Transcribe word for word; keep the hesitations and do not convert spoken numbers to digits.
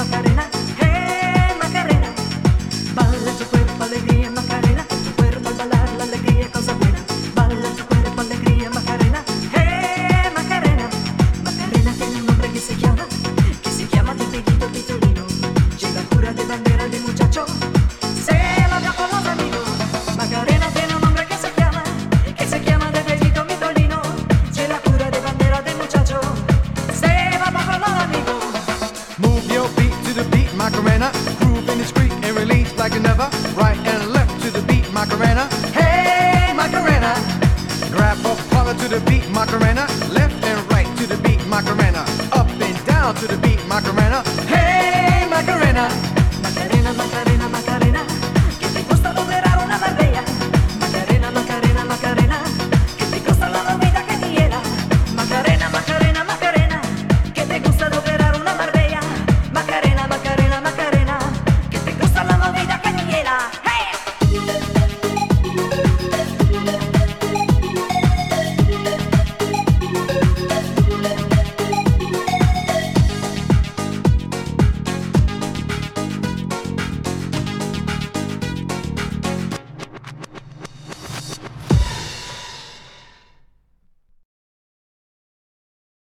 Macarena, hey Macarena, balla tu cuerpo, alegría Macarena, tu cuerpo al bailar la alegría es cosa buena, balla tu cuerpo, alegría Macarena, hey Macarena, Macarena tiene un nombre que se llama, que se llama Titellito Titolino, lleva cura de bandera de muchacho, se la da con los amigos, Macarena tiene un nombre que se llama, que se llama Titellito Titolino, lleva cura de bandera de muchacho, se la da con los amigos. Move your feet to the beat, Macarena. Groove in the street and release like never. Right and left to the beat, Macarena. Hey, Macarena. Grab a collar to the beat, Macarena. Left and right to the beat, Macarena. Up and down to the beat, Macarena. Hey, Macarena. Macarena, Macarena, Macarena.